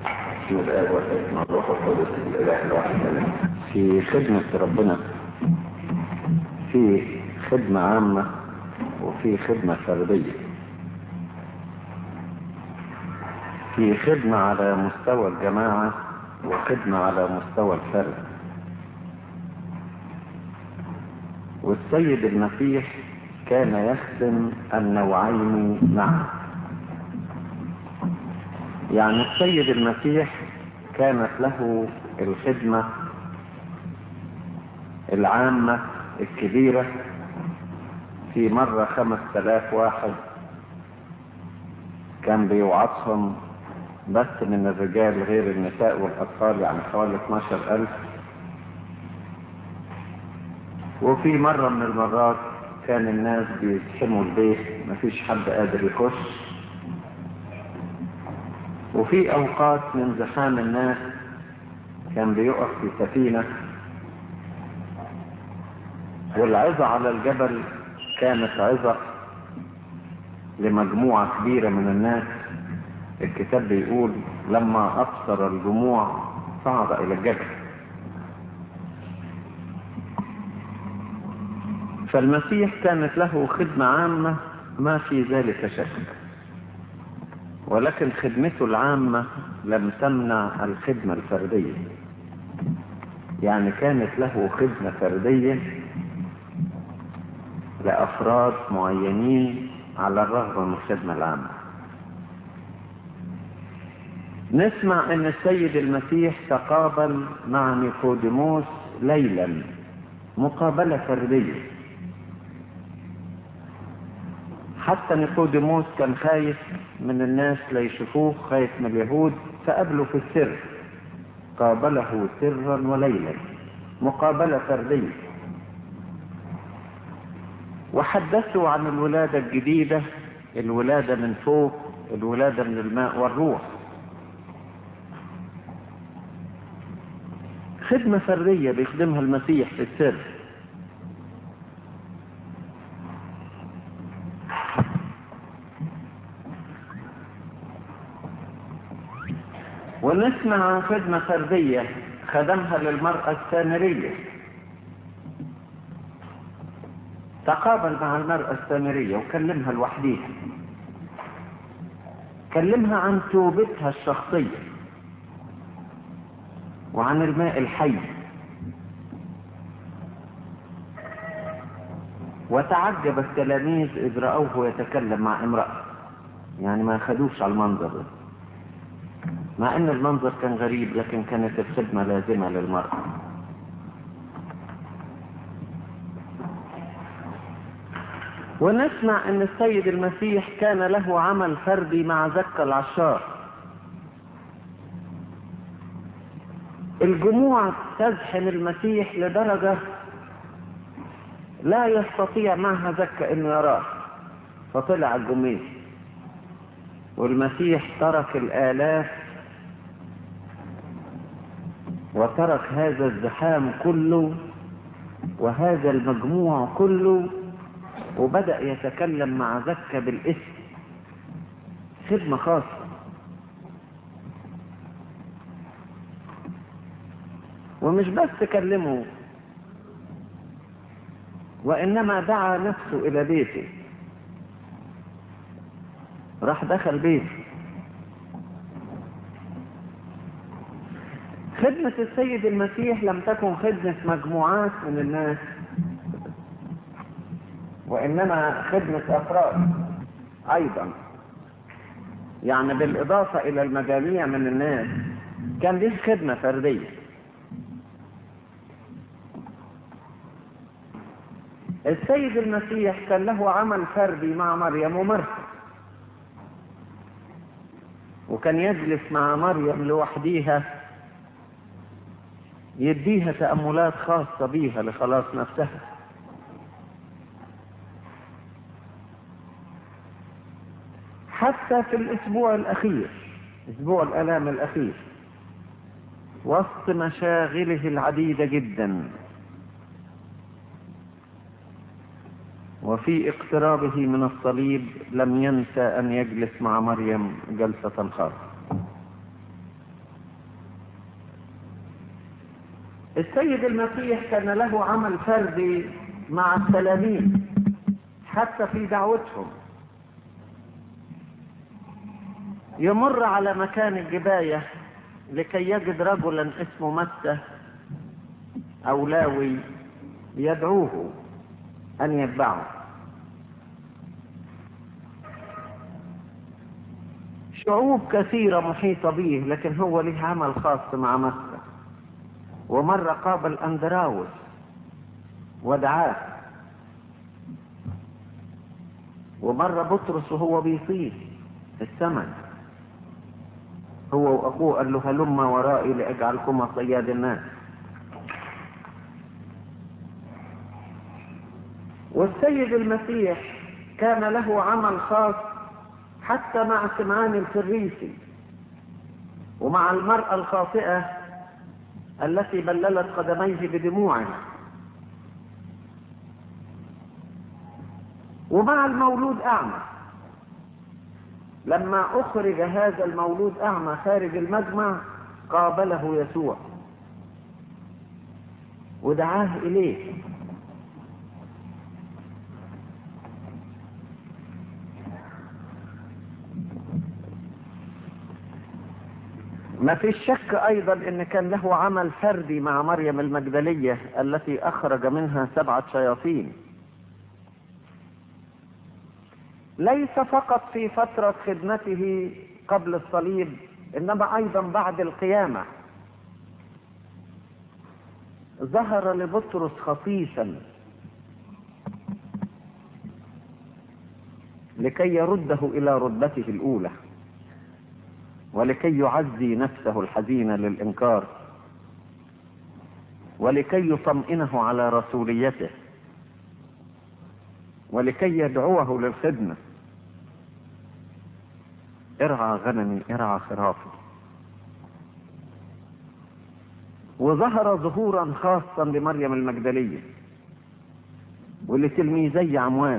بسم الله والابن والروح القدس الاله الواحد امين. في خدمة ربنا في خدمة عامة وفي خدمة فردية. في خدمة على مستوى الجماعة وخدمة على مستوى الفرد. والسيد المسيح كان يخدم النوعين معا. يعني السيد المسيح كانت له الخدمة العامة الكبيرة. في مرة 5000 واحد كان بيوعظهم بس من الرجال غير النساء والأطفال، يعني حوالي 12000. وفي مرة من المرات كان الناس بيزحموا البيت، مفيش حد قادر يخش. وفي أوقات من زحام الناس كان بيقف في سفينة، والعظة على الجبل كانت عظة لمجموعة كبيرة من الناس. الكتاب بيقول لما أبصر الجموع صعد إلى الجبل. فالمسيح كانت له خدمة عامة ما في ذلك شك، ولكن خدمته العامة لم تمنع الخدمة الفردية. يعني كانت له خدمة فردية لأفراد معينين على الرغم من الخدمة العامة. نسمع ان السيد المسيح تقابل مع نيقوديموس ليلا، مقابلة فردية. حتى نيقوديموس كان خايف من الناس لا يشوفوه، خايف من اليهود، فقابله في السر، قابله سرا وليلا، مقابلة فردية. وحدثوا عن الولادة الجديدة، الولادة من فوق، الولادة من الماء والروح. خدمة فردية بيخدمها المسيح في السر. ونسمع عن خدمة فردية خدمها للمرأة السامرية. تقابل مع المرأة السامرية وكلمها لوحديها، كلمها عن توبتها الشخصية وعن الماء الحي. وتعجب التلاميذ إذ رأوه يتكلم مع امرأة، يعني ما خدوش على المنظر ده، مع ان المنظر كان غريب، لكن كانت الخدمة لازمة للمرأة. ونسمع ان السيد المسيح كان له عمل فردي مع زكا العشار. الجموع تزحم المسيح لدرجة لا يستطيع معها زكا انه يراه، فطلع الجميع. والمسيح ترك الآلاف وترك هذا الزحام كله وهذا المجموع كله، وبدأ يتكلم مع زكا بالاسم، خدمة خاصة. ومش بس كلمه، وإنما دعا نفسه إلى بيته، راح دخل بيته. خدمة السيد المسيح لم تكن خدمة مجموعات من الناس، وإنما خدمة أفراد أيضا. يعني بالإضافة إلى المجاميع من الناس كان ليه خدمة فردية. السيد المسيح كان له عمل فردي مع مريم ومرثا، وكان يجلس مع مريم لوحديها يديها تأملات خاصة بيها لخلاص نفسها. حتى في الأسبوع الأخير، أسبوع الآلام الأخير، وسط مشاغله العديدة جدا وفي اقترابه من الصليب لم ينسى أن يجلس مع مريم جلسة خاصة. السيد المسيح كان له عمل فردي مع التلاميذ حتى في دعوتهم. يمر على مكان الجباية لكي يجد رجلا اسمه متى أو لاوي يدعوه أن يتبعه. شعوب كثيرة محيطة به، لكن هو له عمل خاص مع متى. ومرة قابل أندراوس ودعاه، ومرة بطرس وهو بيطير في السماء هو وأخوه قال له هلم ورائي لأجعلكما صياد الناس. والسيد المسيح كان له عمل خاص حتى مع سمعان الفريسي ومع المرأة الخاطئة التي بللت قدميه بدموعها، ومع المولود أعمى. لما أخرج هذا المولود أعمى خارج المجمع قابله يسوع ودعاه إليه. ما في شك أيضا أن كان له عمل فردي مع مريم المجدلية التي أخرج منها 7 شياطين، ليس فقط في فترة خدمته قبل الصليب إنما أيضا بعد القيامة. ظهر لبطرس خصيصا لكي يرده إلى رتبته الأولى ولكي يعزي نفسه الحزينة للإنكار ولكي يطمئنه على رسوليته ولكي يدعوه للخدمة. ارعى غنمي ارعى خرافي. وظهر ظهورا خاصا لمريم المجدلية ولتلميذي عمواس،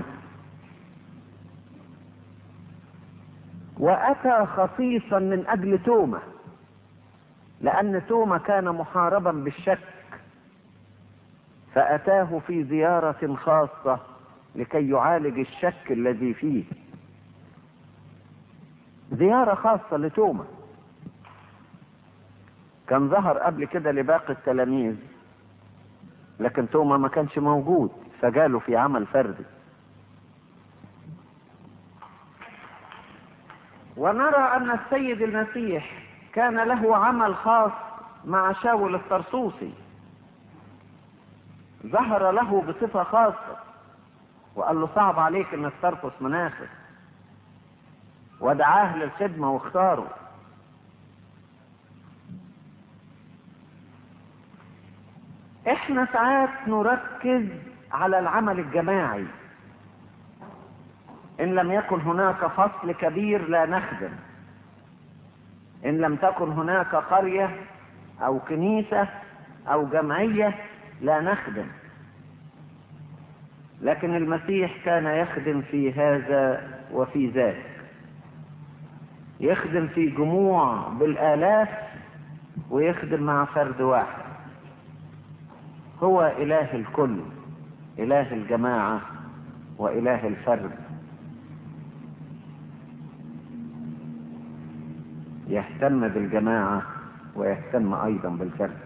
وأتى خصيصا من أجل توما، لأن توما كان محاربا بالشك، فأتاه في زيارة خاصة لكي يعالج الشك الذي فيه. زيارة خاصة لتوما. كان ظهر قبل كده لباقي التلاميذ لكن توما ما كانش موجود، فجاله في عمل فردي. ونرى أن السيد المسيح كان له عمل خاص مع شاول الطرسوسي. ظهر له بصفة خاصة وقال له صعب عليك انك ترقص مناخك، ودعاه للخدمة واختاره. احنا ساعات نركز على العمل الجماعي. ان لم يكن هناك فصل كبير لا نخدم، ان لم تكن هناك قرية او كنيسة او جمعية لا نخدم. لكن المسيح كان يخدم في هذا وفي ذاك، يخدم في جموع بالآلاف ويخدم مع فرد واحد. هو إله الكل، إله الجماعة وإله الفرد. يهتم بالجماعة ويهتم أيضا بالفرد.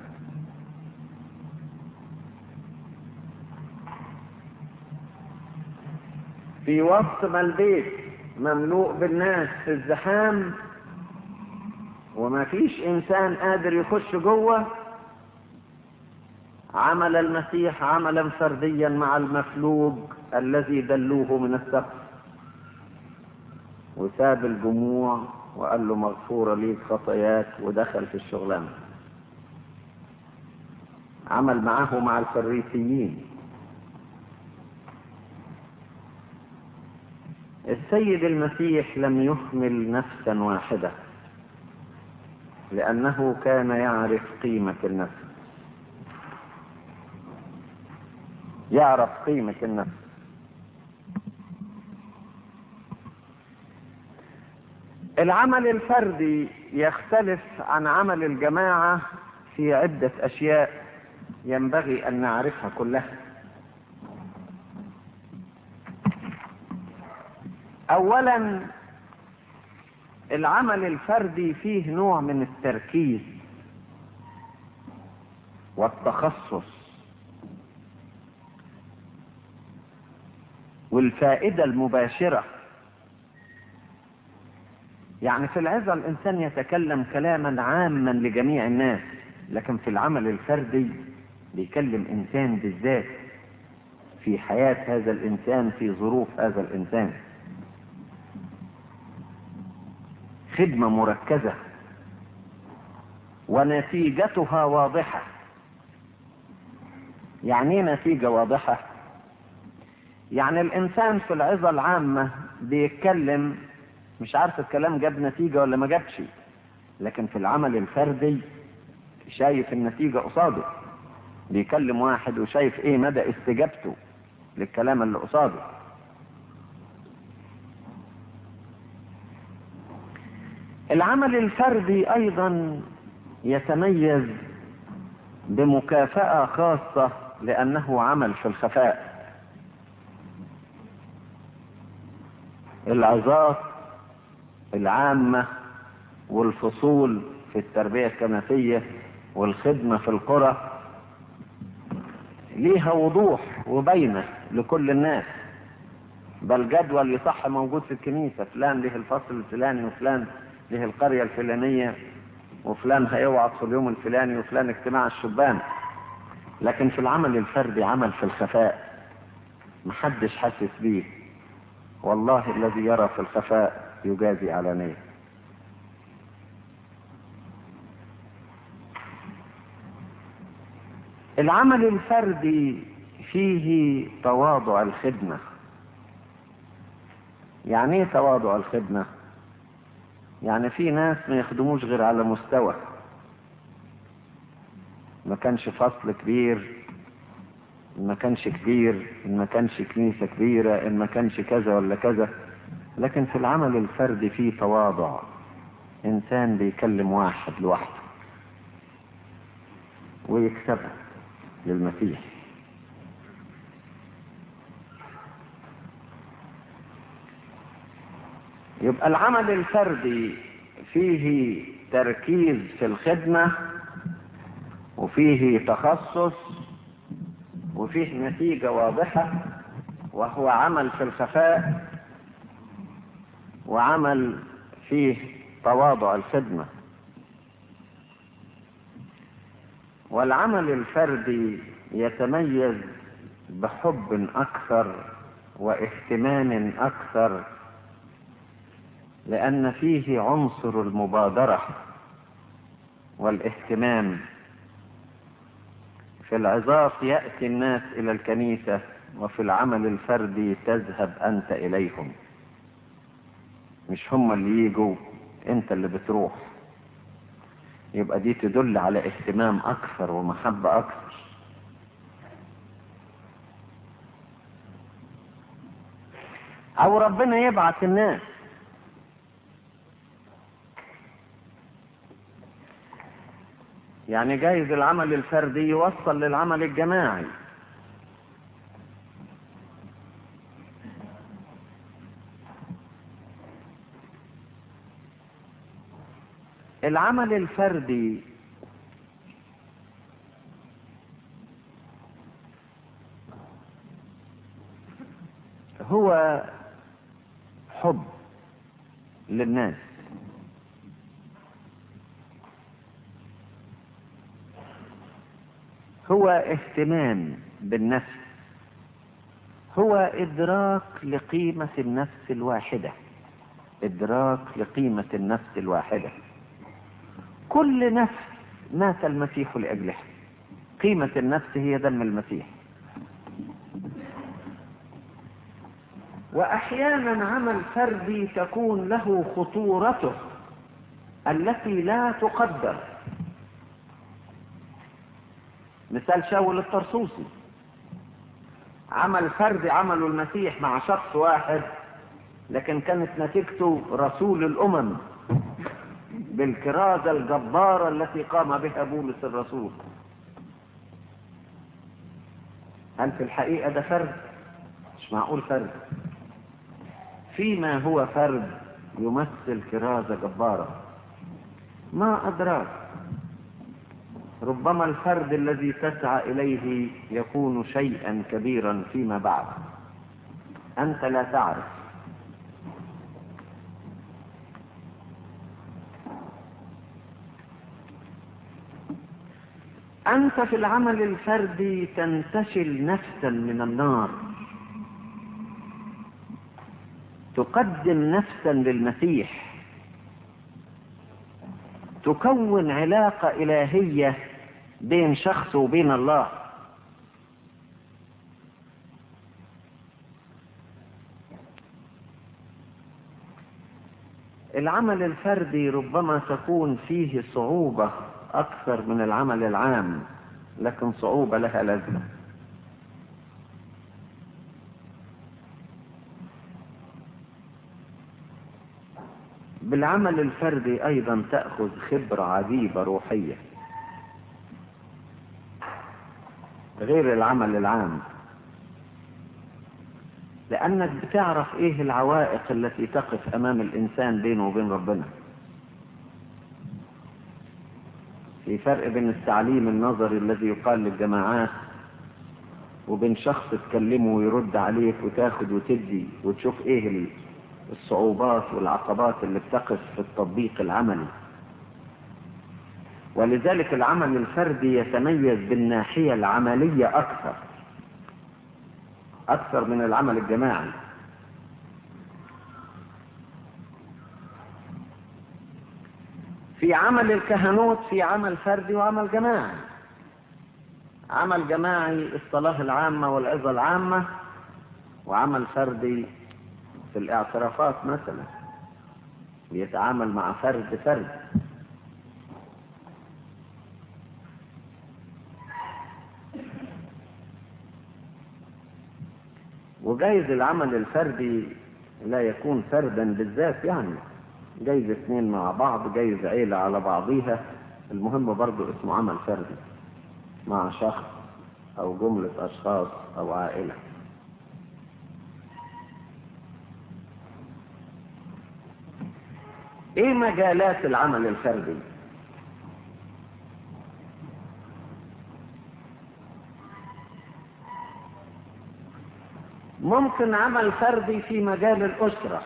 في وسط ما البيت مملوء بالناس في الزحام وما فيش إنسان قادر يخش جوه، عمل المسيح عملا فرديا مع المفلوج الذي دلوه من السقف، وساب الجموع وقال له مغفورة ليك خطاياك، ودخل في الشغلانة. عمل معه مع الفريسيين. السيد المسيح لم يهمل نفسا واحدة لأنه كان يعرف قيمة النفس، يعرف قيمة النفس. العمل الفردي يختلف عن عمل الجماعة في عدة أشياء ينبغي أن نعرفها كلها. أولا، العمل الفردي فيه نوع من التركيز والتخصص والفائدة المباشرة. يعني في العظة الإنسان يتكلم كلاما عاما لجميع الناس، لكن في العمل الفردي بيكلم إنسان بالذات، في حياة هذا الإنسان، في ظروف هذا الإنسان. خدمة مركزة ونتيجتها واضحة. يعني ايه نتيجة واضحة؟ يعني الإنسان في العظة العامة بيتكلم مش عارف الكلام جاب نتيجة ولا ما جابش، لكن في العمل الفردي شايف النتيجة قصاده، بيكلم واحد وشايف ايه مدى استجابته للكلام اللي قصاده. العمل الفردي ايضا يتميز بمكافأة خاصة لأنه عمل في الخفاء. العظات العامة والفصول في التربية الكنسية والخدمة في القرى ليها وضوح وبينة لكل الناس، بل جدول يصح موجود في الكنيسة، فلان له الفصل الفلاني وفلان له القرية الفلانية وفلان هيوعظ في اليوم الفلاني وفلان اجتماع الشبان. لكن في العمل الفردي عمل في الخفاء، محدش حاسس بيه، والله الذي يرى في الخفاء يجازي علانية. العمل الفردي فيه تواضع الخدمة. يعني ايه تواضع الخدمة؟ يعني في ناس ما يخدموش غير على مستوى، ما كانش فصل كبير، ما كانش كبير، ما كانش كنيسة كبيرة، ما كانش كذا ولا كذا. لكن في العمل الفردي فيه تواضع، انسان بيكلم واحد لوحده ويكسبه للمسيح. يبقى العمل الفردي فيه تركيز في الخدمة وفيه تخصص وفيه نتيجة واضحة، وهو عمل في الخفاء وعمل فيه تواضع الخدمة. والعمل الفردي يتميز بحب أكثر واهتمام أكثر، لأن فيه عنصر المبادرة والاهتمام. في العظات يأتي الناس إلى الكنيسة، وفي العمل الفردي تذهب أنت إليهم، مش هم اللي يجوا، أنت اللي بتروح. يبقى دي تدل على اهتمام أكثر ومحبة أكثر. أو ربنا يبعث الناس، يعني جايز العمل الفردي يوصل للعمل الجماعي. العمل الفردي هو حب للناس، هو اهتمام بالنفس، هو إدراك لقيمة النفس الواحدة، إدراك لقيمة النفس الواحدة. كل نفس مات المسيح لأجلها، قيمة النفس هي دم المسيح. وأحيانا عمل فردي تكون له خطورته التي لا تقدر. مثال شاول الطرسوسي، عمل فردي عمله المسيح مع شخص واحد، لكن كانت نتيجته رسول الأمم بالكرازة الجبارة التي قام بها بولس الرسول. هل في الحقيقة ده فرد؟ مش معقول فرد. فيما هو فرد يمثل كرازة جبارة. ما أدراك، ربما الفرد الذي تسعى إليه يكون شيئا كبيرا فيما بعد، أنت لا تعرف. أنت في العمل الفردي تنتشل نفسا من النار، تقدم نفسا للمسيح، تكون علاقة إلهية بين شخص وبين الله. العمل الفردي ربما تكون فيه صعوبة أكثر من العمل العام، لكن صعوبة لها لازمة. بالعمل الفردي أيضا تأخذ خبرة عجيبة روحية غير العمل العام، لأنك بتعرف إيه العوائق التي تقف أمام الإنسان بينه وبين ربنا. في فرق بين التعليم النظري الذي يقال للجماعات وبين شخص تكلمه ويرد عليك وتاخد وتدي وتشوف إيه الصعوبات والعقبات اللي بتقف في التطبيق العملي. ولذلك العمل الفردي يتميز بالناحية العملية أكثر من العمل الجماعي. في عمل الكهنوت في عمل فردي وعمل جماعي. عمل جماعي الصلاة العامة والعظة العامة، وعمل فردي في الاعترافات مثلا يتعامل مع فرد. وجايز العمل الفردي لا يكون فردا بالذات، يعني جايز اثنين مع بعض، جايز عيلة على بعضيها، المهم برضو اسمه عمل فردي مع شخص او جملة اشخاص او عائلة. ايه مجالات العمل الفردي؟ ممكن عمل فردي في مجال الأسرة،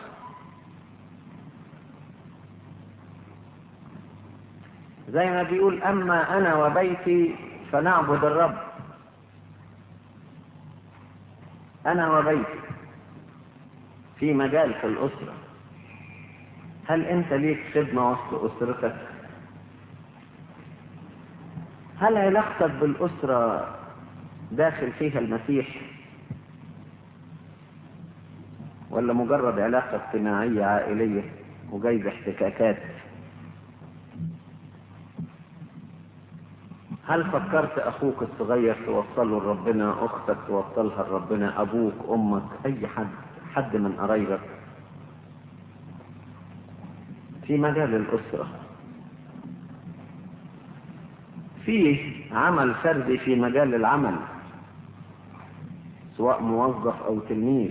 زي ما بيقول أما أنا وبيتي فنعبد الرب. أنا وبيتي في مجال في الأسرة. هل أنت ليك خدمة وسط أسرتك؟ هل علاقتك بالأسرة داخل فيها المسيح، ولا مجرد علاقة اجتماعية عائلية وجايز احتكاكات؟ هل فكرت أخوك الصغير توصله لربنا، أختك توصلها لربنا، أبوك، أمك، أي حد من قرايبك؟ في مجال الأسرة. فيه عمل فردي في مجال العمل، سواء موظف أو تلميذ.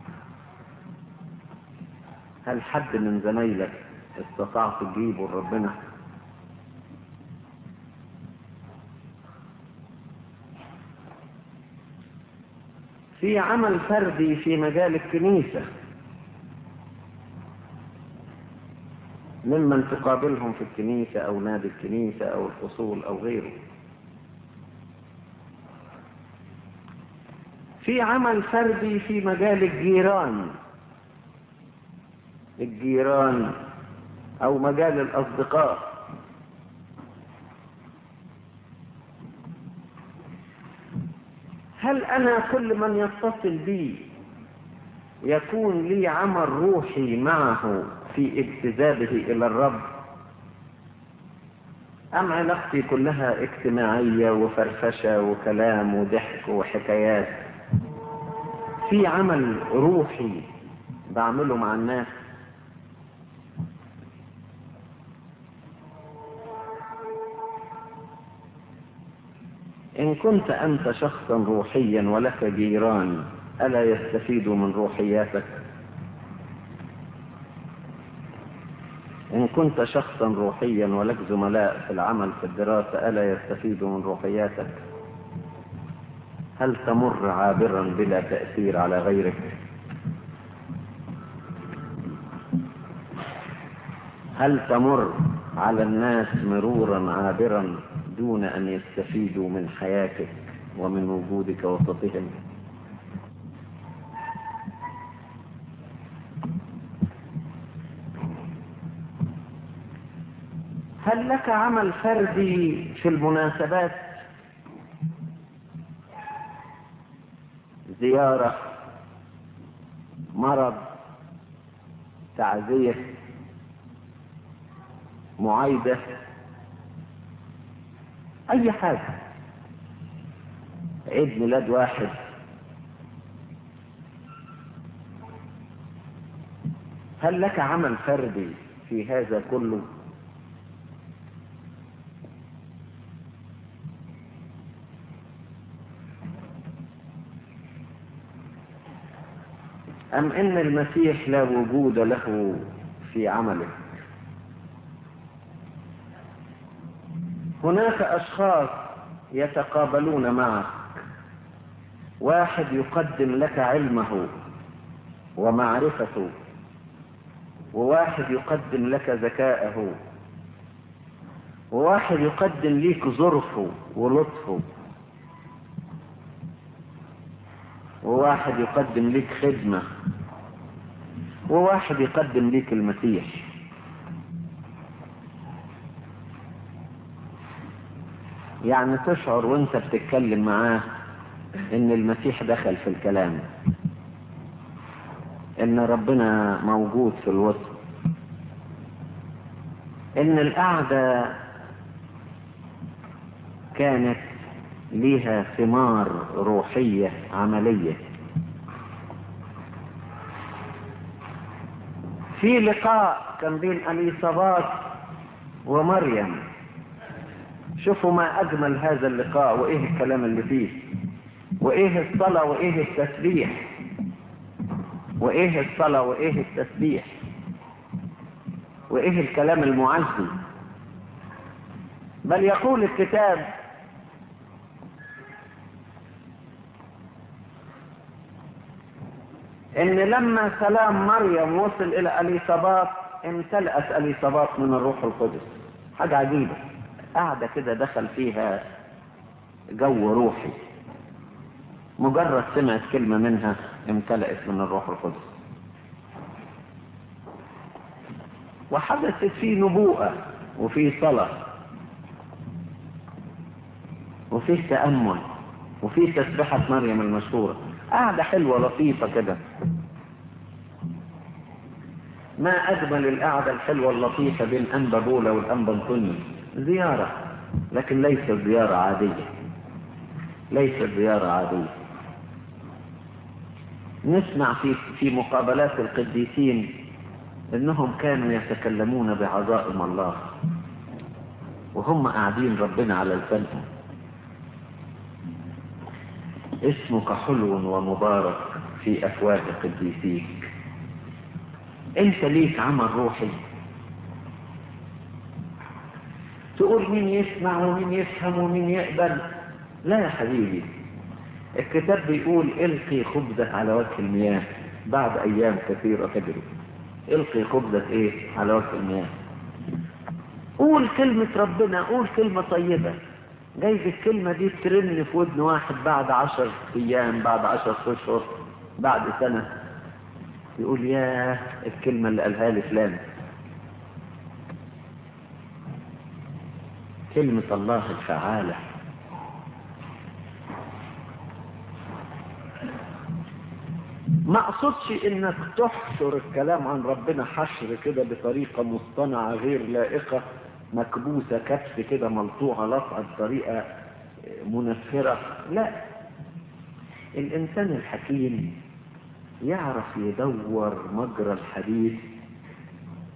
هل حد من زمايلك استطعت تجيبه لربنا؟ في عمل فردي في مجال الكنيسة، ممن تقابلهم في الكنيسة أو نادي الكنيسة أو الفصول أو غيره. في عمل فردي في مجال الجيران أو مجال الأصدقاء. هل أنا كل من يتصل بي يكون لي عمل روحي معه في اجتذابه إلى الرب، أم علاقتي كلها اجتماعية وفرفشة وكلام وضحك وحكايات؟ في عمل روحي بعمله مع الناس. إن كنت أنت شخصا روحيا ولك جيران ألا يستفيدوا من روحياتك؟ إن كنت شخصا روحيا ولك زملاء في العمل في الدراسة ألا يستفيدوا من روحياتك؟ هل تمر عابرا بلا تأثير على غيرك؟ هل تمر على الناس مرورا عابرا دون أن يستفيدوا من حياتك ومن وجودك وسطهم؟ هل لك عمل فردي في المناسبات؟ زيارة، مرض، تعزية، معايدة، أي حاجة، عيد ميلاد واحد. هل لك عمل فردي في هذا كله؟ أم إن المسيح لا وجود له في عمله؟ هناك أشخاص يتقابلون معك، واحد يقدم لك علمه ومعرفته، وواحد يقدم لك ذكاءه، وواحد يقدم لك ظرفه ولطفه، وواحد يقدم لك خدمة، وواحد يقدم لك المسيح. يعني تشعر وانت بتتكلم معاه ان المسيح دخل في الكلام، ان ربنا موجود في الوسط، ان القعدة كانت ليها ثمار روحية عملية. في لقاء كان بين اليصابات ومريم، شوفوا ما اجمل هذا اللقاء، وايه الكلام اللي فيه، وايه الصلاة وايه التسبيح، وايه الصلاة وايه التسبيح، وايه الكلام المعزي. بل يقول الكتاب ان لما سلام مريم وصل الى اليصابات امتلأت اليصابات من الروح القدس. حاجة عجيبة، قاعدة كده دخل فيها جو روحي، مجرد سمعت كلمة منها امتلأت من الروح القدس. وحدثت فيه نبوءة وفيه صلاة وفيه تأمل وفيه تسبحة مريم المشهورة. قاعدة حلوة لطيفة كده. ما أجمل القعدة الحلوة اللطيفة بين أنبا بولا والأنبا انطونيوس. زيارة، لكن ليست زيارة عادية، ليست زيارة عادية. نسمع في مقابلات القديسين انهم كانوا يتكلمون بعظائم الله وهم قاعدين ربنا على لسانهم. اسمك حلو ومبارك في افواه قديسيك. انت ليك عمل روحي. تقول مين يسمع ومين يفهم ومين يقبل؟ لا يا حبيبي، الكتاب بيقول القي خبزك على وجه المياه بعد ايام كثيرة تجري. القي خبزك ايه على وجه المياه؟ قول كلمة ربنا، قول كلمة طيبة. جايز الكلمة دي ترن في ودن واحد بعد 10 ايام، بعد 10 اشهر، بعد سنة، يقول يا الكلمة اللي قالها لي فلان. كلمة الله الفعالة. ما اقصدش انك تحشر الكلام عن ربنا حشر كده بطريقة مصطنعة غير لائقة، مكبوسة كبس كده ملطوعة لطعة بطريقة منفرة. لا، الانسان الحكيم يعرف يدور مجرى الحديث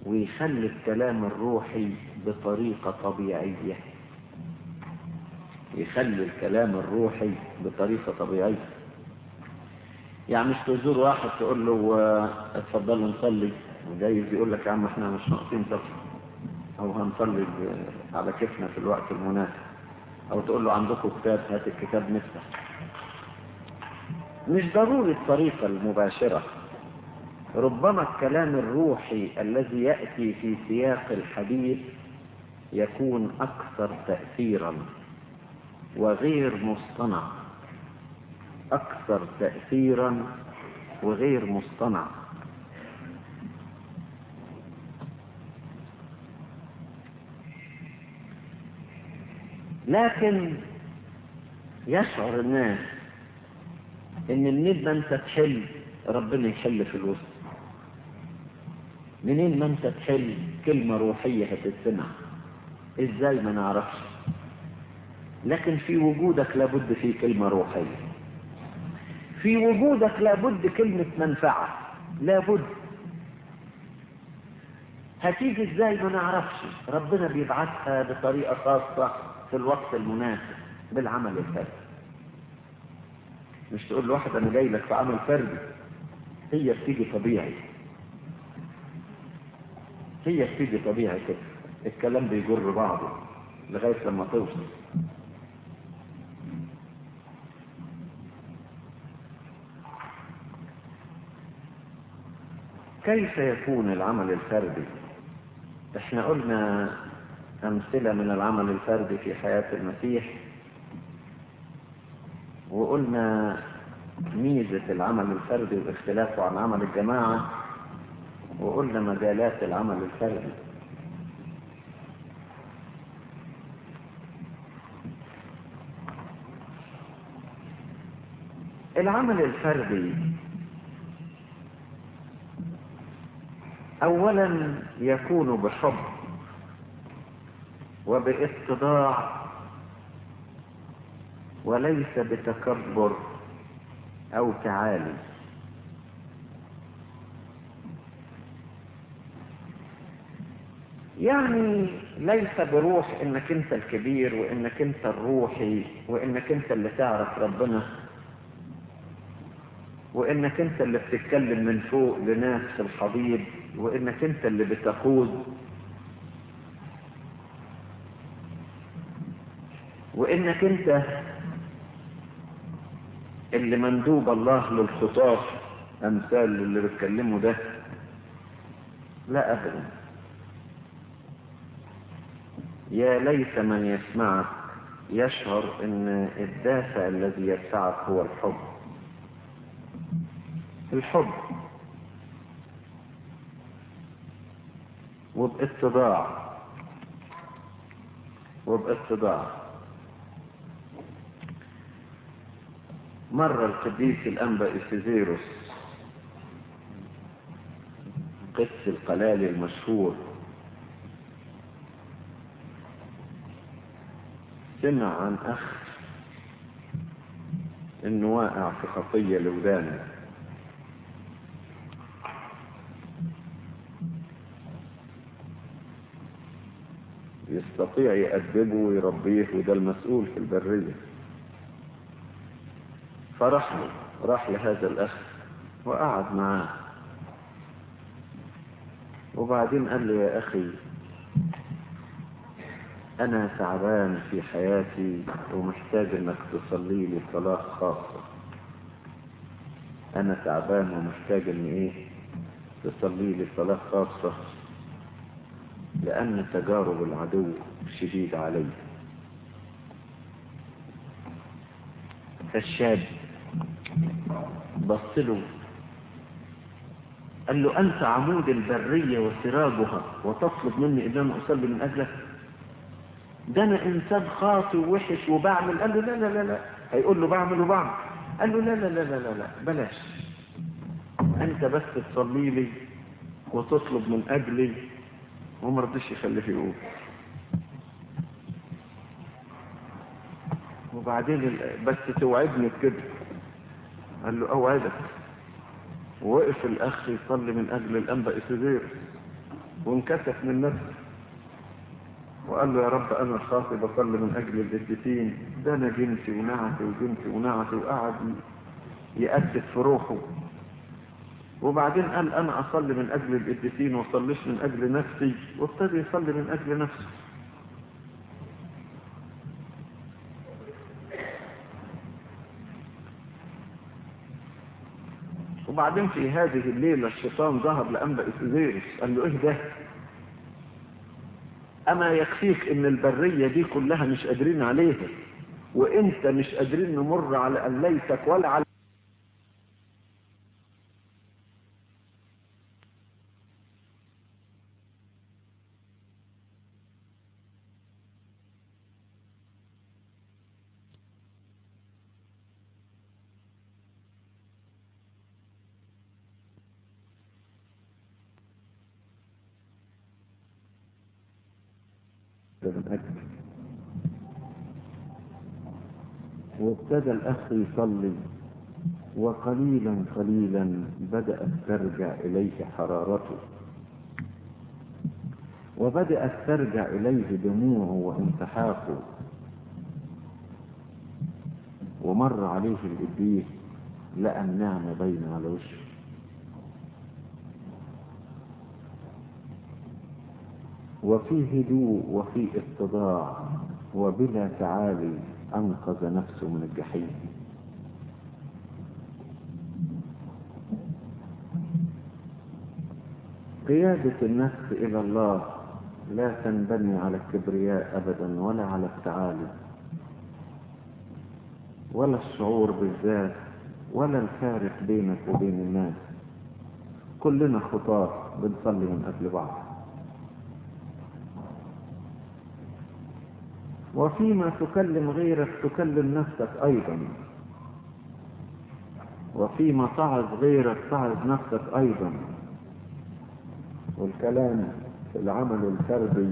ويخلي الكلام الروحي بطريقة طبيعية، يخلي الكلام الروحي بطريقة طبيعية. يعني مش تزور واحد تقول له اتفضل نصلي، جايز يقول لك يا عم احنا مش ناقصين صف، او هنصلي على كيفنا في الوقت المناسب، او تقول له عندكم كتاب هات الكتاب نفتح. مش ضروري الطريقة المباشرة، ربما الكلام الروحي الذي يأتي في سياق الحديث يكون أكثر تأثيرا وغير مصطنع، أكثر تأثيرا وغير مصطنع. لكن يشعر الناس ان منين ما انت تحل ربنا يحل في الوسط، منين ما انت تحل كلمة روحية هتتسمع، ازاي ما نعرفش، لكن في وجودك لابد في كلمة روحية، في وجودك لابد كلمة منفعة، لابد. هتيجي ازاي ما نعرفش، ربنا بيبعثها بطريقة خاصة في الوقت المناسب بالعمل الفردي. مش تقول لواحد انا جاي لك في عمل فردي، هي بتيجي طبيعي، هي بتيجي طبيعي كده، الكلام بيجر بعضه لغاية لما توصل. كيف يكون العمل الفردي؟ احنا قلنا أمثلة من العمل الفردي في حياة المسيح، وقلنا ميزة العمل الفردي واختلافه عن عمل الجماعة، وقلنا مجالات العمل الفردي. العمل الفردي أولا يكون بحب وباتضاع وليس بتكبر أو تعالي. يعني ليس بروح انك انت الكبير وانك انت الروحي وانك انت اللي تعرف ربنا وانك انت اللي بتتكلم من فوق لناس في الحضيض وانك انت اللي بتقود وانك انت اللي مندوب الله للخطاة، امثال اللي بتكلمه ده. لا ابدا، يا ليت من يسمعك يشعر ان الدافع الذي يدفعك هو الحب. الحب وباتضاع. مر القديس الأنبا إفيزيروس قس القلالي المشهور سمع عن أخ إنه واقع في خطية لودانه، يستطيع يأدبه ويربيه وده المسؤول في البرية. راح لهذا الأخ وقعد معاه، وبعدين قال له يا أخي أنا تعبان في حياتي ومحتاج إنك تصلي لي صلاة خاصة. أنا تعبان ومحتاج إن تصلي لي صلاة خاصة لأن تجارب العدو شديد علي. فالشاب بص له قال له أنت عمود البرية وسراجها وتطلب مني إن أنا أصلي من أجلك؟ ده أنا إنسان خاطئ ووحش وبعمل. قال له لا لا لا لا. هيقول له بعمل وبعمل. قال له لا لا لا لا لا لا بلاش، أنت بس تصلي لي وتطلب من أجلي. وما رضيش يخليه يقول. وبعدين بس توعدني بكده. قال له أوعدك. ووقف الأخ يصلي من أجل الأنبا إفيزيروس وانكسف من نفسه. وقال له يا رب أنا خاطي بصلي من أجل القديسين، ده أنا جنسي ونعتي وجنسي ونعتي، وقعد يأسف في روحه. وبعدين قال أنا أصلي من أجل القديسين وصليش من أجل نفسي، وابتدى يصلي من أجل نفسه. وبعدين في هذه الليلة الشيطان ظهر لأنبا إسديروس، قال له إيه ده؟ أما يكفيك إن البرية دي كلها مش قادرين عليها، وإنت مش قادرين نمر على قليتك ولا على من أجل. وابتدى الأخ يصلي، وقليلا قليلا بدأت ترجع إليه حرارته، وبدأت ترجع إليه دموعه وانسحاقه. ومر عليه القديس لقى النعمة باينة على وشه. وفي هدوء وفي اتضاع وبلا تعالي أنقذ نفسه من الجحيم. قيادة النفس إلى الله لا تنبني على الكبرياء أبدا، ولا على التعالي، ولا الشعور بالذات، ولا الفارق بينك وبين الناس. كلنا خطاة بنصلي من أجل بعض. وفيما تكلم غيرك تكلم نفسك أيضا، وفيما تعظ غيرك تعظ نفسك أيضا. والكلام في العمل الفردي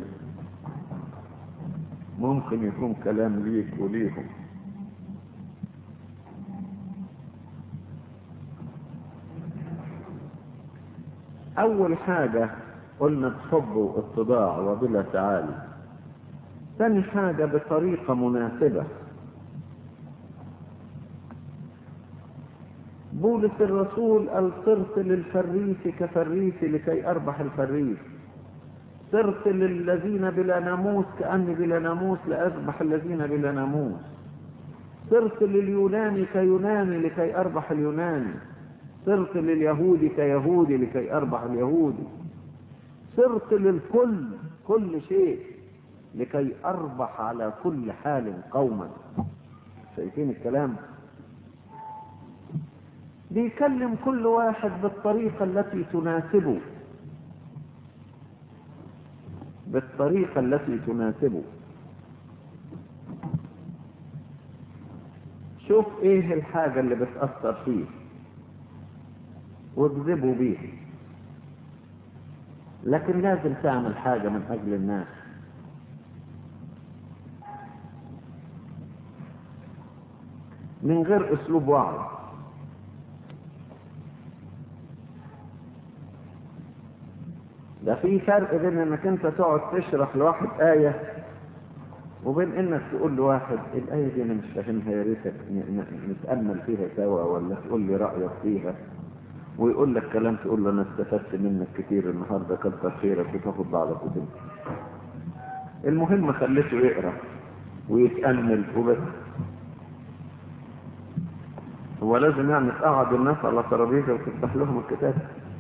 ممكن يكون كلام ليك وليهم. أول حاجة قلنا بحب واتضاع وبلا تعالي. ثاني حاجة بطريقة مناسبة. بولس الرسول قال صرت للفريس كفريس لكي أربح الفريس، صرت للذين بلا ناموس كأني بلا ناموس لأربح الذين بلا ناموس، صرت لليوناني كيوناني لكي أربح اليوناني، صرت لليهودي كيهودي لكي أربح اليهودي، صرت للكل كل شيء لكي أربح على كل حال قوما. شايفين الكلام؟ بيكلم كل واحد بالطريقة التي تناسبه، بالطريقة التي تناسبه. شوف ايه الحاجة اللي بتأثر فيه واجذبه بيه. لكن لازم تعمل حاجة من أجل الناس. من غير أسلوب وعظ. ده في فرق بين انك انت تقعد تشرح لواحد آية وبين انك تقول لواحد الآية دي انا مش فاهمها، يا ريتك نتأمل فيها سوا، ولا تقول لي رأيك فيها، ويقول لك كلام تقول له انا استفدت منك كتير النهارده، كتر خيرك، وتاخد بعضك وتمشي. المهم خليته يقرا ويتأمل وبس. هو لازم يعني تقعد الناس على ترابيزه وتفتح لهم الكتاب؟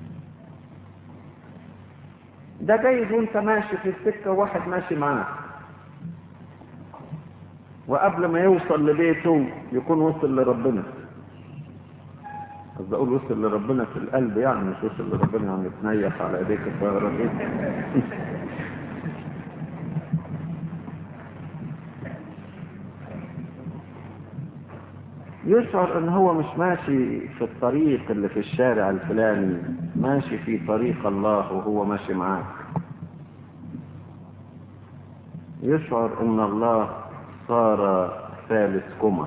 ده جايز وانت ماشي في السكه وواحد ماشي معاك، وقبل ما يوصل لبيته يكون وصل لربنا. قصدي اقول وصل لربنا في القلب، يعني مش وصل لربنا يعني تنيح على ايديك الطاهره دي. يشعر ان هو مش ماشي في الطريق اللي في الشارع الفلاني، ماشي في طريق الله وهو ماشي معاك. يشعر ان الله صار ثالث كمر.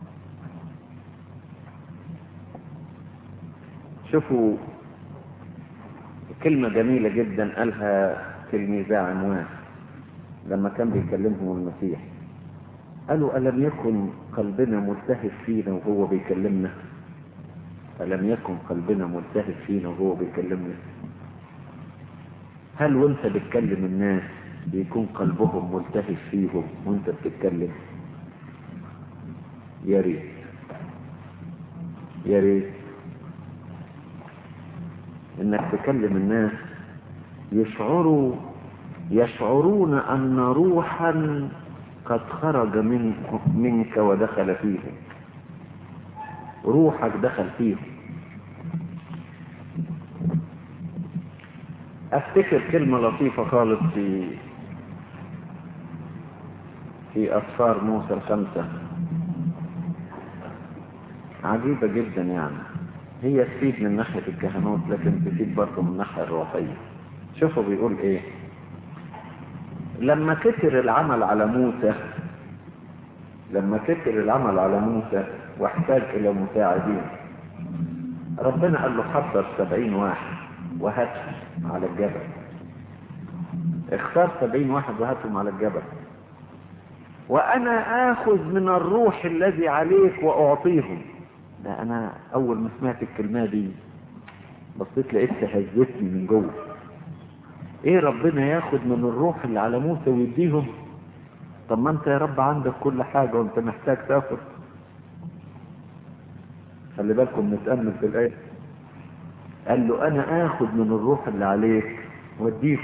شوفوا كلمة جميلة جدا قالها تلميذ عموان. لما كان بيكلمهم المسيح، قالوا ألم يكن قلبنا ملتهب فينا وهو بيكلمنا؟ ألم يكن قلبنا ملتهب فينا وهو بيكلمنا؟ هل وانت بتكلم الناس بيكون قلبهم ملتهب فيهم وانت بتتكلم؟ يا ريت يا ريت انك تكلم الناس يشعرون ان روحا قد خرج منك ودخل فيهم. روحك دخل فيهم. افتكر كلمة لطيفة خالص في أسفار موسى ال5، عجيبة جدا يعني. هي تفيد من ناحية الكهنوت لكن تفيد برضه من الناحية الروحية. شوفوا بيقول ايه. لما كتر العمل على موسى واحتاج الى مساعدين، ربنا قال له حضر 70 واحد وهاتهم على الجبل. اختار 70 واحد وهاتهم على الجبل، وانا اخذ من الروح الذي عليك واعطيهم. ده انا اول ما سمعت الكلمة دي بصيت لقيت تهزتني من جوه. ايه ربنا ياخد من الروح اللي على موسى ويديهم؟ طب ما انت يا رب عندك كل حاجة وانت محتاج تاخد. خلي بالكم نتأمل في الآية. قال له انا اخد من الروح اللي عليك واديهم.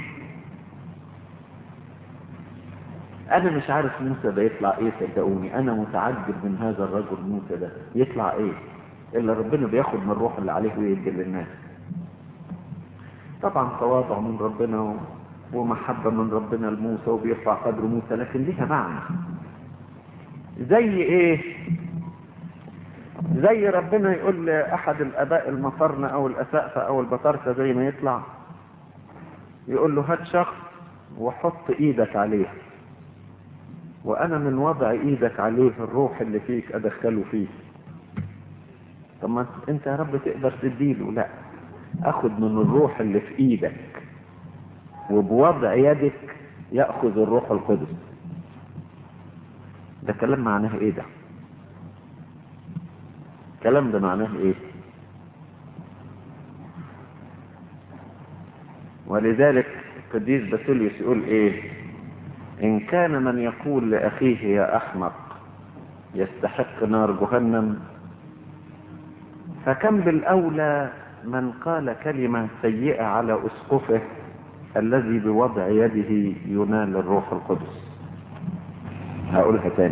انا مش عارف موسى ده يطلع ايه، صدقوني انا متعجب من هذا الرجل موسى ده يطلع ايه، الا ربنا بياخد من الروح اللي عليه ويدي للناس. طبعا تواضع من ربنا ومحبة من ربنا لموسى وبيرفع قدر موسى، لكن ليها معنى. زي ايه؟ زي ربنا يقول لأحد الآباء المطرنة أو الأسقفة أو البطاركة زي ما يطلع، يقول له هات شخص وحط إيدك عليه، وأنا من وضع إيدك عليه الروح اللي فيك أدخله فيه. طب ما أنت يا رب تقدر تديله؟ لا، أخذ من الروح اللي في إيدك، وبوضع يدك يأخذ الروح القدس. ده كلام معناه إيه ده؟ كلام ده معناه إيه؟ ولذلك القديس باسيليوس يقول إيه؟ إن كان من يقول لأخيه يا أحمق يستحق نار جهنم، فكم بالأولى من قال كلمة سيئة على أسقفه الذي بوضع يده ينال الروح القدس. هقولها تاني.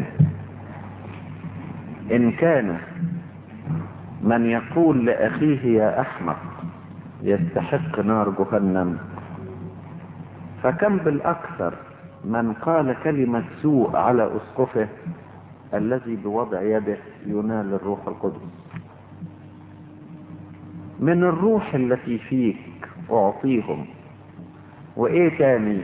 إن كان من يقول لأخيه يا أحمق يستحق نار جهنم، فكم بالأكثر من قال كلمة سوء على أسقفه الذي بوضع يده ينال الروح القدس. من الروح التي فيك أعطيهم. وإيه تاني؟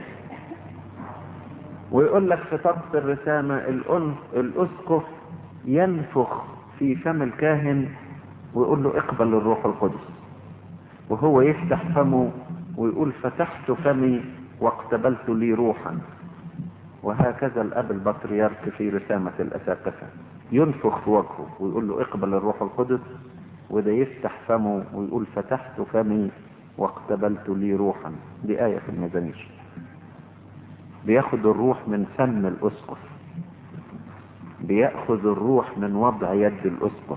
ويقول لك في طقس الرسامة الأسقف ينفخ في فم الكاهن ويقول له اقبل الروح القدس، وهو يفتح فمه ويقول فتحت فمي واقتبلت لي روحا. وهكذا الأب البطريرك في رسامة الأساقفة ينفخ في وجهه ويقول له اقبل الروح القدس، وده يفتح فمه ويقول فتحت فمي واقتبلت لي روحا. دي آية في المزامير. بياخد الروح من فم الأسقف، بيأخذ الروح من وضع يد الأسقف.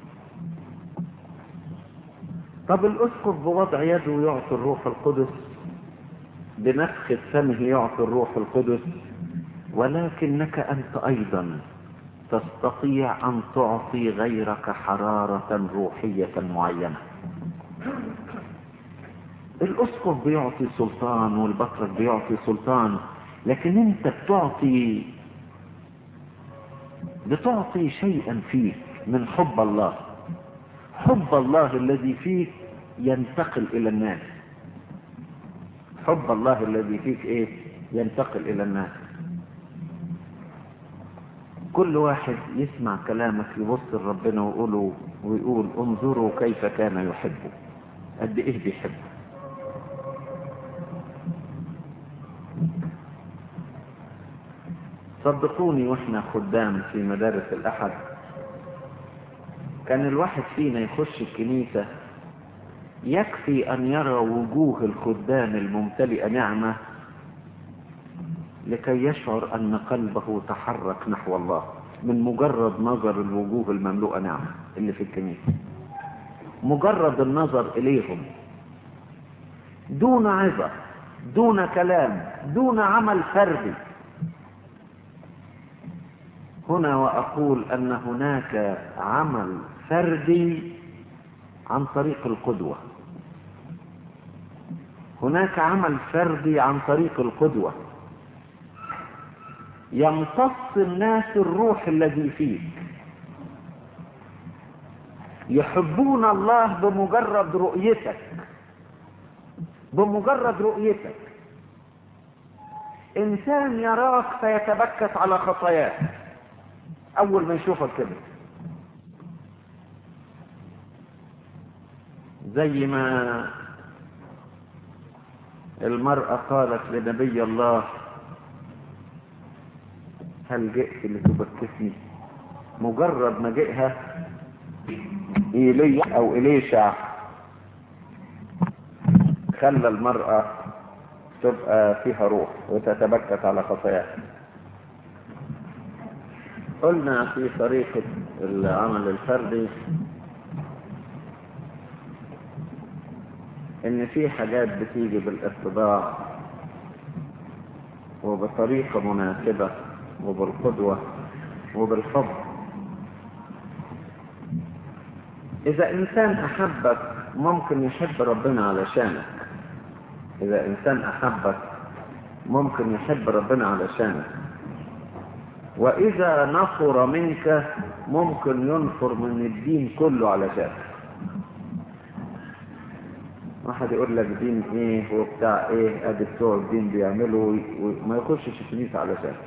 طب الأسقف بوضع يده يعطي الروح القدس، بنفخ فمه يعطي الروح القدس، ولكنك أنت أيضا تستطيع أن تعطي غيرك حرارة روحية معينة. الأسقف بيعطي سلطان والبطرك بيعطي سلطان، لكن أنت بتعطي شيئا فيك من حب الله. حب الله الذي فيك ينتقل إلى الناس. حب الله الذي فيك إيه؟ ينتقل إلى الناس. كل واحد يسمع كلامك يبص لربنا ويقول انظروا كيف كان يحبه. قد ايه بيحبه. صدقوني واحنا خدام في مدارس الأحد كان الواحد فينا يخش الكنيسة يكفي أن يرى وجوه الخدام الممتلئة نعمة لكي يشعر أن قلبه تحرك نحو الله من مجرد نظر الوجوه المملوءة نعمة اللي في الكنيسة. مجرد النظر إليهم دون عظة، دون كلام، دون عمل فردي. هنا وأقول أن هناك عمل فردي عن طريق القدوة. هناك عمل فردي عن طريق القدوة يمتص الناس الروح الذي فيك، يحبون الله بمجرد رؤيتك. بمجرد رؤيتك إنسان يراك فيتبكت على خطاياك أول ما يشوفك كده، زي ما المرأة قالت لنبي الله: هل جئت لتبكتني؟ مجرد ما جئها إيليا أو إليشع خلى المرأة تبقى فيها روح وتتبكت على خطاياها. قلنا في طريقة العمل الفردي إن في حاجات بتيجي بالاتباع وبطريقة مناسبة وبالقدوة وبالحب. إذا إنسان أحبك ممكن يحب ربنا علشانك. إذا إنسان أحبك ممكن يحب ربنا علشانك. وإذا نفر منك ممكن ينفر من الدين كله علشانك. واحد يقول لك دين إيه وبتاع إيه، أدي بتوع الدين بيعملوا وما يخشش الكنيسة علشانك.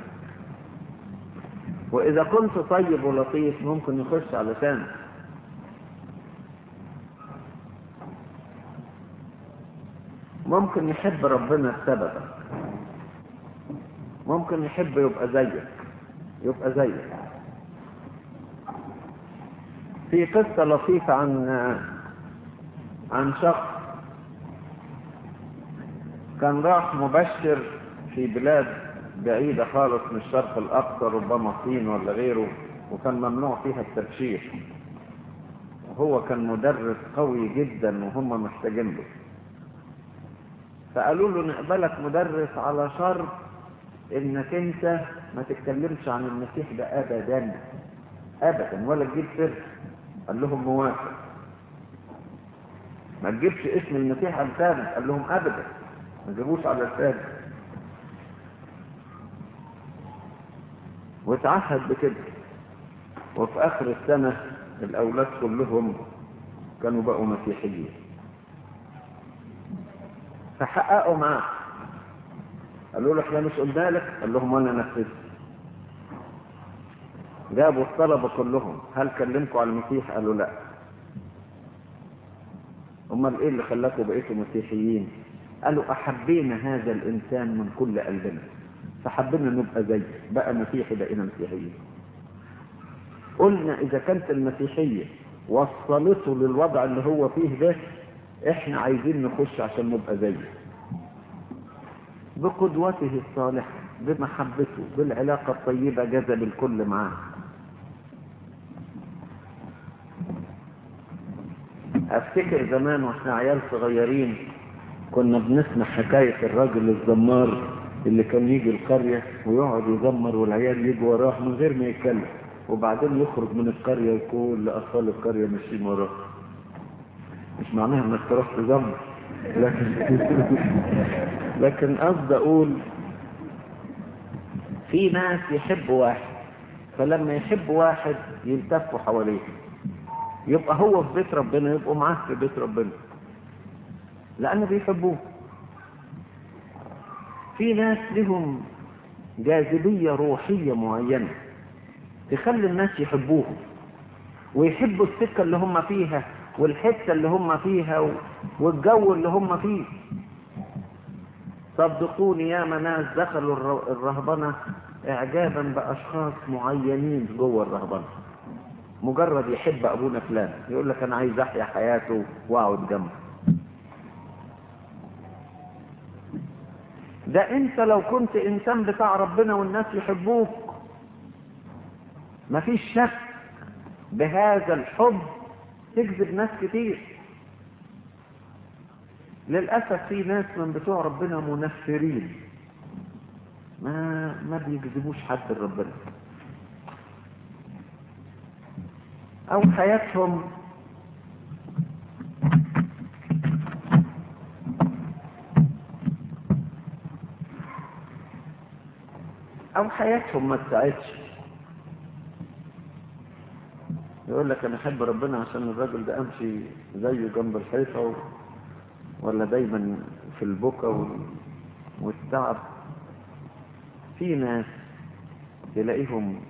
وإذا كنت طيب ولطيف ممكن يخش علشانك. ممكن يحب ربنا بسببك، ممكن يحب يبقى زيك. في قصة لطيفة عن شخص كان راح مبشر في بلاد بعيدة خالص من الشرق الأقصى، ربما الصين ولا غيره، وكان ممنوع فيها التبشير. هو كان مدرس قوي جدا وهم محتاجين له، فقالوا له: نقبلك مدرس على شرط انك انت ما تتكلمش عن المسيح ده ابدا ابدا ولا تجيب سر. قال لهم: موافق. ما تجيبش اسم المسيح على لسانك. قال لهم: ابدا ما تجيبوش على لسانك. واتعهد بكده. وفي اخر السنة الاولاد كلهم كانوا بقوا مسيحيين، فحققوا معاه. قالوا له: احنا مش قلنا لك؟ قال لهم: وانا نفذت. جابوا الطلبة كلهم: هل كلمكوا على المسيح؟ قالوا: لا. امال ايه اللي خلاكوا بقيتوا مسيحيين؟ قالوا: احبينا هذا الانسان من كل قلبنا، فحبينا نبقى زيه. بقى مسيحي بقينا مسيحيين. قلنا اذا كانت المسيحية وصلته للوضع اللي هو فيه ده، احنا عايزين نخش عشان نبقى زيه، بقدوته الصالحة، بمحبته، بالعلاقة الطيبة، جذب الكل معاه. افتكر زمان واحنا عيال صغيرين كنا بنسمع حكاية الراجل الزمار اللي كان يجي القرية ويقعد يزمر والعيال يجوا وراه من غير ما يتكلم، وبعدين يخرج من القرية وكل أطفال القرية ماشيين وراه. مش معناها انك تروح تزمر، لكن قصد اقول في ناس يحبوا واحد، فلما يحبوا واحد يلتفوا حواليه، يبقى هو في بيت ربنا، يبقوا معاه في بيت ربنا لأنه بيحبوه. في ناس لهم جاذبية روحية معينة تخلي الناس يحبوهم ويحبوا السكة اللي هم فيها والحتة اللي هم فيها والجو اللي هم فيه. صدقوني يا ناس دخلوا الرهبنة اعجابا باشخاص معينين جوه الرهبنه. مجرد يحب ابونا فلان يقول لك انا عايز احيا حياته واقعد جنبه. ده انت لو كنت انسان بتاع ربنا والناس يحبوك مفيش شك بهذا الحب تجذب ناس كتير. للأسف في ناس من بتوع ربنا منفرين، ما بيجذبوش حد لربنا، أو حياتهم ما تساعدش. يقول لك انا احب ربنا عشان الراجل ده امشي زيه جنب الحيطه ولا دايما في البكا والتعب. في ناس تلاقيهم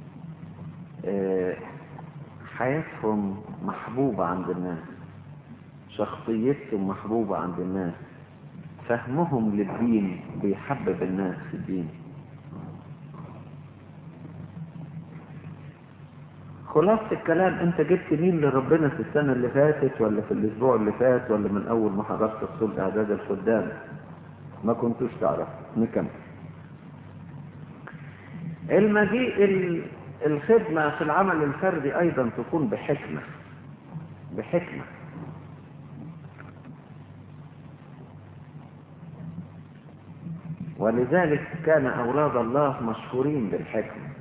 حياتهم محبوبه عند الناس، شخصيتهم محبوبه عند الناس، فهمهم للدين بيحبب الناس في الدين. خلاصة الكلام، انت جبت مين لربنا في السنة اللي فاتت ولا في الاسبوع اللي فات ولا من اول ما حضرت الصلح اعداد الخدام؟ ما كنتوش تعرف. نكمل. المجيء الخدمة في العمل الفردي ايضا تكون بحكمة. ولذلك كان اولاد الله مشهورين بالحكمة.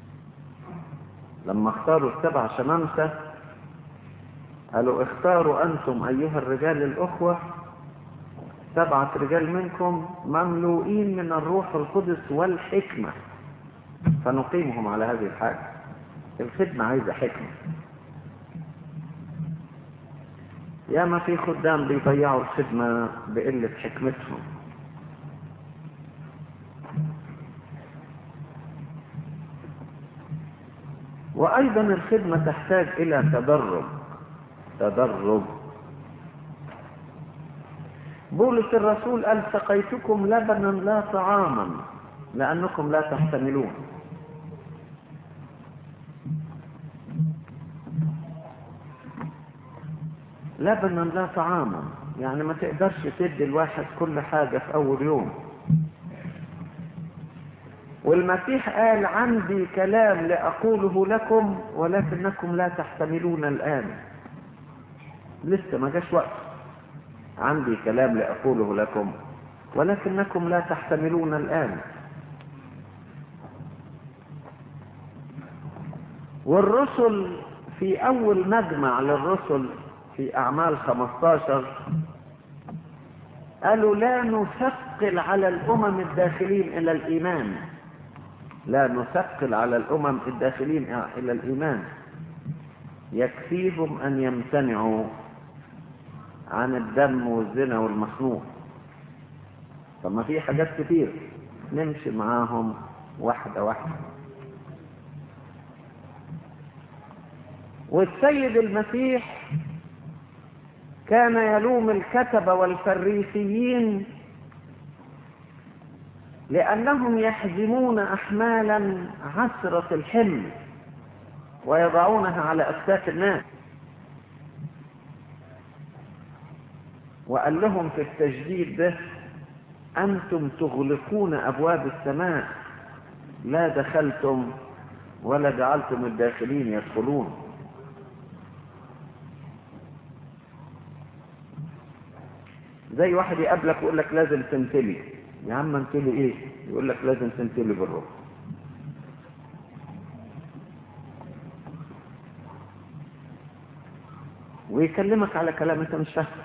لما اختاروا ال7 شمامسة قالوا اختاروا انتم ايها الرجال الاخوة 7 رجال منكم مملوئين من الروح القدس والحكمة فنقيمهم على هذه الحاجة. الخدمة عايزة حكمة. ياما في خدام بيضيعوا الخدمة بقلة حكمتهم. وأيضا الخدمة تحتاج إلى تدرج. بولس الرسول قال سقيتكم لبنا لا طعاما لأنكم لا تحتملون. لبنا لا طعاما يعني ما تقدرش تدي الواحد كل حاجة في أول يوم. والمسيح قال عندي كلام لأقوله لكم ولكنكم لا تحتملون الآن. لسه ما جاش وقت. عندي كلام لأقوله لكم ولكنكم لا تحتملون الآن. والرسل في أول مجمع للرسل في أعمال 15 قالوا لا نثقل على الأمم الداخلين إلى الإيمان. لا نثقل على الأمم الداخلين إلى الإيمان. يكفيهم أن يمتنعوا عن الدم والزنا والمخنوق. طب ما في حاجات كتير نمشي معاهم واحدة واحدة. والسيد المسيح كان يلوم الكتبة والفريسيين لأنهم يحزمون أحمالا عسرة الحمل ويضعونها على أكتاف الناس. وقال لهم في التجديد ده أنتم تغلقون أبواب السماء لا دخلتم ولا جعلتم الداخلين يدخلون. زي واحد يقابلك ويقول لك لازم تمتلي. يا عم امتلي ايه؟ يقول لك لازم تمتلي بالروح. ويكلمك على كلام انت مش فاهم.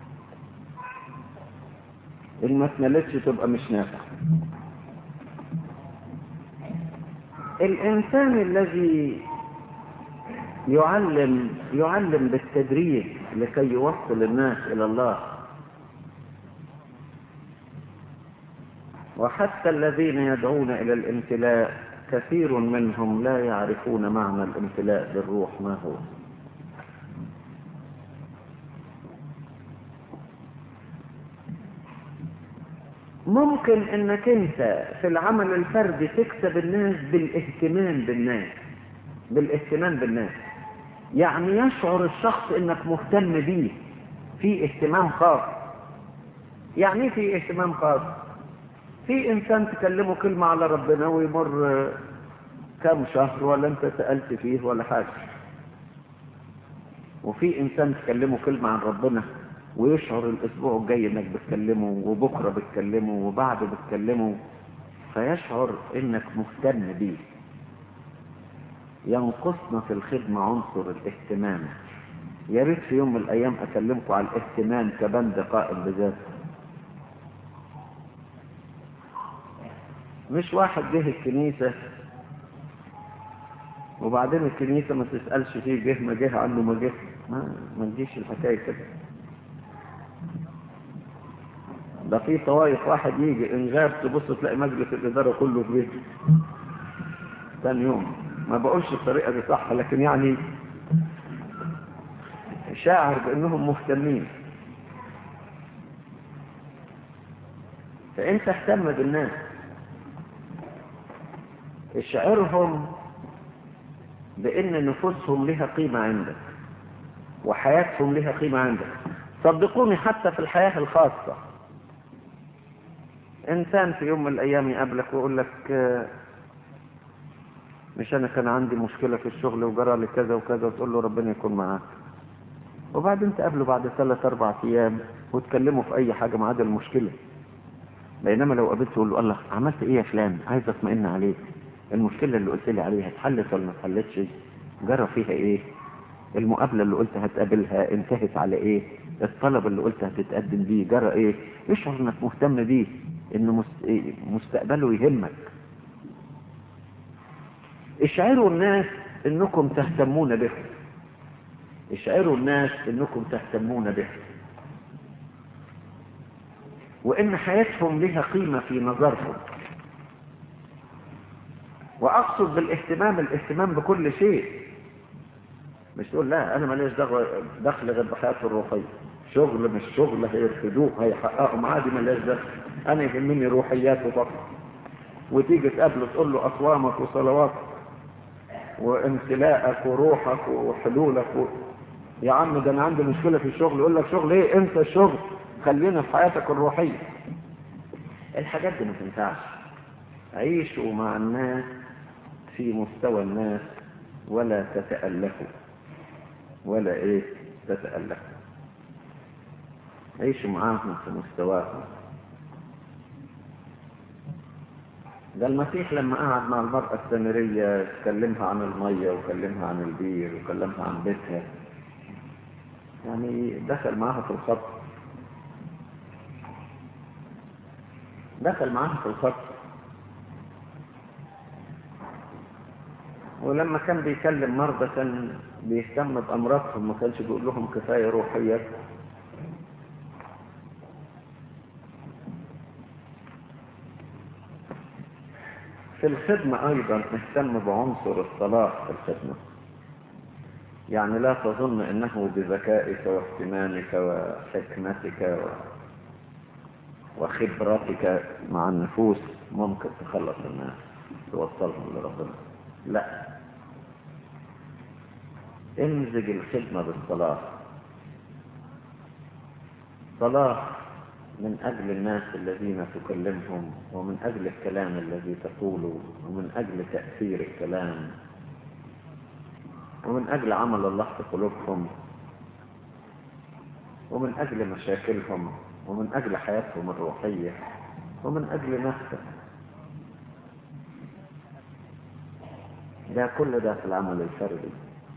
إن ما تملتش تبقى مش نافع. الإنسان الذي يعلم بالتدريج لكي يوصل الناس إلى الله. وحتى الذين يدعون إلى الامتلاء كثير منهم لا يعرفون معنى الامتلاء بالروح ما هو. ممكن انك انت في العمل الفردي تكسب الناس بالاهتمام بالناس. يعني يشعر الشخص انك مهتم بيه، في اهتمام خاص. يعني في اهتمام خاص، في انسان تكلمه كلمة على ربنا ويمر كام شهر ولا انت سألت فيه ولا حاجة، وفي انسان تكلمه كلمة عن ربنا ويشعر الاسبوع الجاي انك بتكلمه، وبكرة بتكلمه، وبعده بتكلمه، فيشعر انك مهتم بيه. ينقصنا في الخدمة عنصر الاهتمام. يا ريت في يوم من الايام اكلمكم على الاهتمام كبند قائم بذاته. مش واحد جه الكنيسة وبعدين الكنيسة ما تسألش فيه جه ما جه عنه ما جه، ما تجيش الحكاية كده. ده في طوائف واحد يجي ان غاب تبص تلاقي مجلس الإدارة كله في بيته ثاني يوم. ما بقولش الطريقة دي صح، لكن يعني شاعر بأنهم مهتمين. فأنت اهتم بالناس، اشعرهم بأن نفوسهم لها قيمة عندك وحياتهم لها قيمة عندك. صدقوني حتى في الحياة الخاصة، إنسان في يوم من الأيام يقابلك ويقول لك مش أنا كان عندي مشكلة في الشغل وجرى لي كذا وكذا، وتقول له ربنا يكون معاك، وبعدين تقابله بعد 3-4 أيام وتكلمه في أي حاجة ما عدا المشكلة. بينما لو قابلته تقول له الله عملت إيه يا فلان، عايز أطمئن عليك، المشكلة اللي قلت لي عليها اتحلت ولا ما اتحلتش، جرى فيها إيه، المقابلة اللي قلت هتقابلها انتهت على إيه، الطلب اللي قلت هتتقدم بيه جرى إيه. اشعر إنك مهتم بيه، إنه مستقبله يهمك. اشعروا الناس إنكم تهتمون به، اشعروا الناس إنكم تهتمون به، وإن حياتهم لها قيمة في نظركم. وأقصد بالاهتمام الاهتمام بكل شيء. مش تقول لا أنا ماليش دخل غير بحياته الروحية، شغل مش شغل هيرفدوه هيحققوا عادي ماليش دخل، أنا يهمني روحياته فقط. وتيجي تقابله تقول له أصوامك وصلواتك وامتلاءك وروحك وحلولك يا عم ده أنا عندي مشكلة في الشغل، يقول لك شغل إيه، انسى الشغل، خلينا في حياتك الروحية. الحاجات دي ما تنفعش. عيشوا مع الناس في مستوى الناس ولا تتألفوا، ولا ايه تتألفوا. عيشوا معاهم في مستواهم. ده المسيح لما قعد مع المرأة السامرية كلمها عن المية وكلمها عن البير وكلمها عن بيتها، يعني دخل معاها في الخط، دخل معاها في الخط. ولما كان بيكلم مرضى كان بيهتم بأمراضهم، ما كانش بيقول لهم كفاية روحية. في الخدمة أيضا اهتم بعنصر الصلاح في الخدمة. يعني لا تظن أنه بذكائك واهتمامك وحكمتك وخبرتك مع النفوس ممكن تخلص الناس توصلهم لربنا. لا، امزج الخدمة بالصلاح. صلاح من أجل الناس الذين تكلمهم، ومن أجل الكلام الذي تقوله، ومن أجل تأثير الكلام، ومن أجل عمل الله في قلوبهم، ومن أجل مشاكلهم، ومن أجل حياتهم الروحية، ومن أجل نفسك. ده كل ده في العمل الفردي.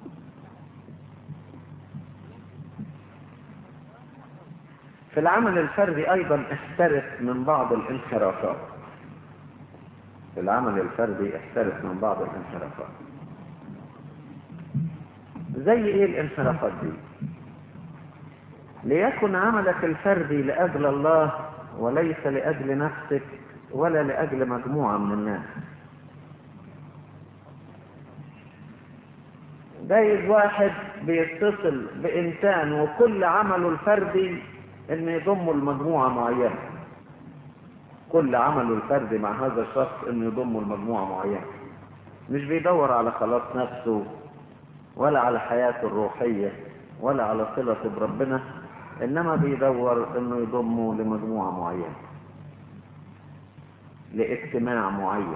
في العمل الفردي أيضا احترس من بعض الانحرافات. في العمل الفردي احترس من بعض الانحرافات. زي ايه الانحرافات دي؟ ليكن عملك الفردي لأجل الله وليس لأجل نفسك ولا لأجل مجموعة من الناس. جايز واحد بيتصل بإنسان وكل عمله الفردي إن يضم المجموعة معينة، كل عمله الفردي مع هذا الشخص انه يضمه لمجموعة معينة. مش بيدور على خلاص نفسه ولا على حياته الروحية ولا على صلته بربنا، انما بيدور انه يضمه لمجموعة معينة، لاجتماع معين.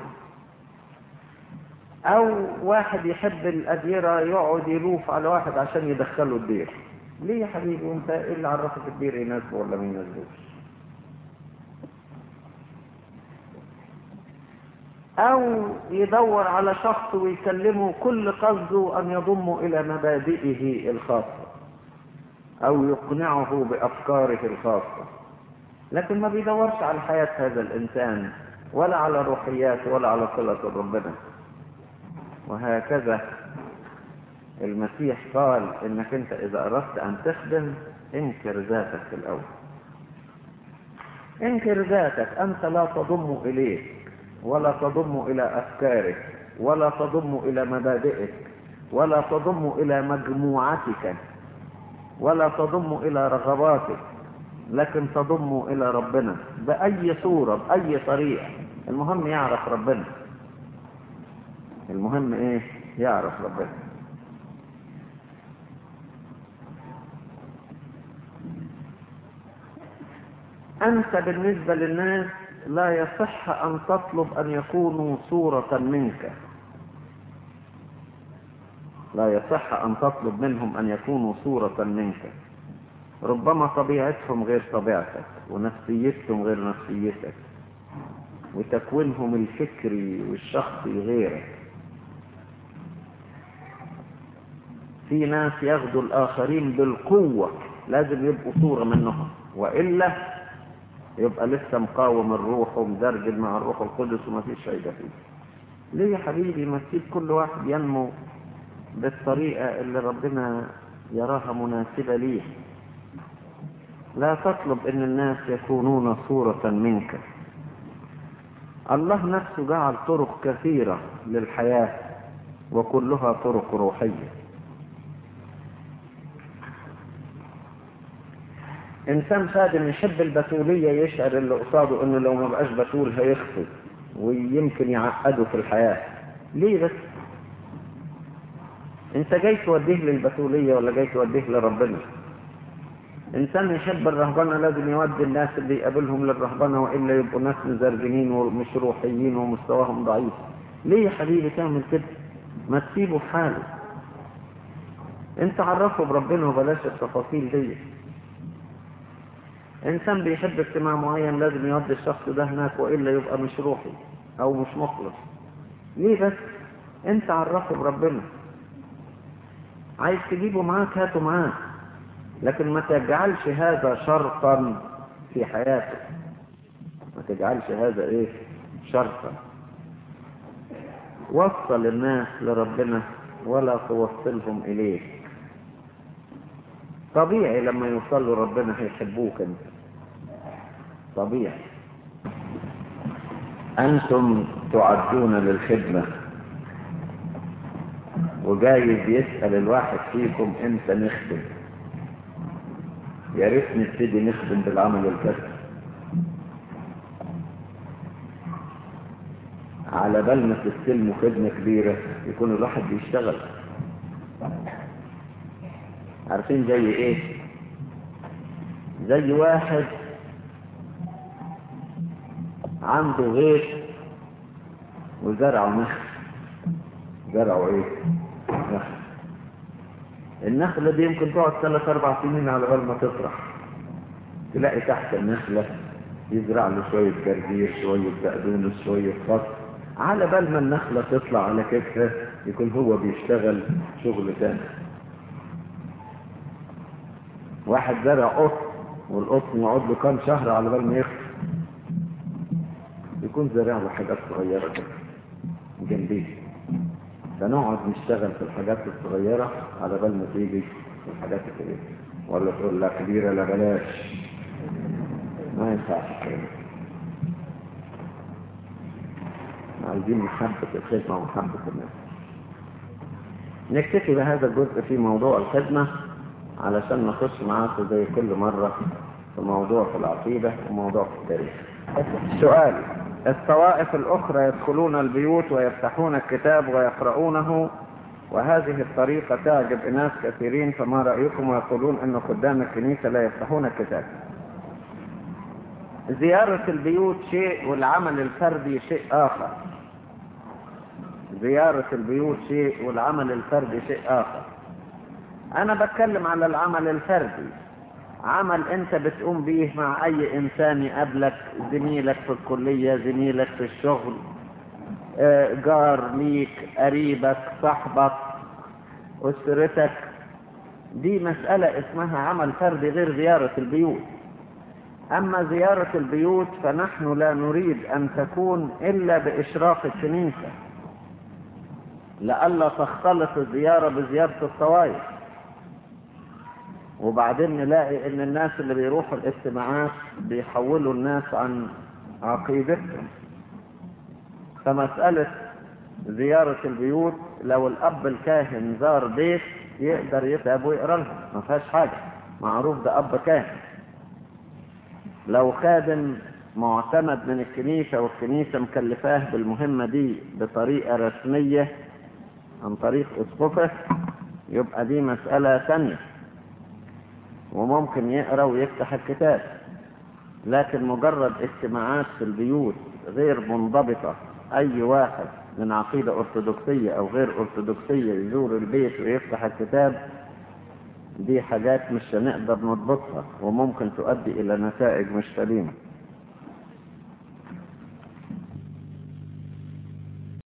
او واحد يحب الاديرة يقعد يلوف على واحد عشان يدخله الدير. ليه يا حبيبي؟ وانت ايه اللي عرفك الدير يناسبه ولا ما يناسبوش؟ او يدور على شخص ويكلمه كل قصده ان يضمه الى مبادئه الخاصة او يقنعه بافكاره الخاصة، لكن ما بيدورش على حياة هذا الانسان ولا على روحياته ولا على صلة ربنا. وهكذا المسيح قال انك انت اذا اردت ان تخدم انكر ذاتك في الاول. انكر ذاتك، انت لا تضم اليك ولا تضم الى افكارك ولا تضم الى مبادئك ولا تضم الى مجموعتك ولا تضم الى رغباتك، لكن تضم الى ربنا باي صورة باي طريقة. المهم يعرف ربنا. المهم ايه؟ يعرف ربنا. انت بالنسبة للناس لا يصح ان تطلب ان يكونوا صورة منك. لا يصح ان تطلب منهم ان يكونوا صورة منك. ربما طبيعتهم غير طبيعتك ونفسيتهم غير نفسيتك وتكوينهم الفكري والشخصي غيرك. في ناس ياخدوا الآخرين بالقوة، لازم يبقوا صورة منهم، وإلا يبقى لسه مقاوم الروح ومدرجل مع الروح القدس وما فيش فايدة فيه. ليه يا حبيبي؟ ما تسيب كل واحد ينمو بالطريقة اللي ربنا يراها مناسبة ليه. لا تطلب ان الناس يكونون صورة منك. الله نفسه جعل طرق كثيرة للحياة وكلها طرق روحية. انسان خادم يحب البتولية يشعر اللي قصاده انه لو ما بقاش بتول هيخفض ويمكن يعقده في الحياة. ليه بس؟ انت جاي توديه للبتولية ولا جاي توديه لربنا؟ انسان يحب الرهبنة لازم يودي الناس اللي يقابلهم للرهبنة، وإلا يبقوا ناس مزرجنين ومش روحيين ومستواهم ضعيف. ليه يا حبيبي تعمل كده؟ ما تسيبه في حاله. انت عرفه بربنا وبلاش التفاصيل دي. انسان بيحب اجتماع معين لازم يودي الشخص ده هناك، وإلا يبقى مش روحي او مش مخلص. ليه بس؟ انت عرفه بربنا. عايز تجيبه معاك هاته معاك، لكن ما تجعلش هذا شرطا في حياته. ما تجعلش هذا ايه؟ شرطا. وصل الناس لربنا ولا توصلهم اليك. طبيعي لما يوصلوا ربنا هيحبوك انت، طبيعي. انتم تعدون للخدمة، وجايز يسأل الواحد فيكم امتى نخدم. يا ريت نبتدي نخدم بالعمل الكسب، على بال ما تستلموا خدمة كبيرة يكون الواحد بيشتغل. عارفين زي ايه؟ زي واحد عنده غيط وزرعه نخل. زرعه ايه؟ نخل. النخلة دي يمكن تقعد 3-4 سنين على بال ما تطرح. تلاقي تحت النخلة يزرع له شوية جرجير، شوية بقدونس، شوية خس. على بال ما النخلة تطلع على كتفها يكون هو بيشتغل شغل تاني. واحد زرع قطن، والقطن يقعد له كام شهر على بال ما يخلص. يكون زرع له حاجات صغيرة كده جنبيه، فنقعد نشتغل في الحاجات الصغيرة على بال ما تيجي في الحاجات الكبيرة. ولا تقول لا كبيرة لا بلاش، ما ينفعش كده. عايزين محبة الخدمة ومحبة الناس. نكتفي بهذا الجزء في موضوع الخدمة علشان نخش معاكم زي كل مرة في موضوع في العقيدة وموضوع في التاريخ. سؤال: الطوائف الأخرى يدخلون البيوت ويفتحون الكتاب ويقرؤونه، وهذه الطريقة تعجب ناس كثيرين، فما رأيكم؟ ويقولون أن خدام الكنيسة لا يفتحون الكتاب. زيارة البيوت شيء والعمل الفردي شيء آخر. زيارة البيوت شيء والعمل الفردي شيء آخر. أنا بتكلم على العمل الفردي، عمل أنت بتقوم به مع أي إنسان يقابلك، زميلك في الكلية، زميلك في الشغل، جار ليك، قريبك، صاحبك، أسرتك. دي مسألة اسمها عمل فردي غير زيارة البيوت. أما زيارة البيوت فنحن لا نريد أن تكون إلا بإشراف الكنيسة، لئلا تختلط الزيارة بزيارة الطوائف، وبعدين نلاقي ان الناس اللي بيروحوا الاجتماعات بيحولوا الناس عن عقيدتهم. فمسألة زيارة البيوت، لو الأب الكاهن زار بيت يقدر يكتب ويقرأ لهم، ما فيهاش حاجة، معروف ده أب كاهن. لو خادم معتمد من الكنيسة والكنيسة مكلفاه بالمهمة دي بطريقة رسمية عن طريق أسقفه، يبقى دي مسألة ثانية وممكن يقرأ ويفتح الكتاب. لكن مجرد اجتماعات في البيوت غير منضبطة، أي واحد من عقيدة أرثوذكسية أو غير أرثوذكسية يزور البيت ويفتح الكتاب، دي حاجات مش هنقدر نضبطها وممكن تؤدي إلى نتائج مش سليمة.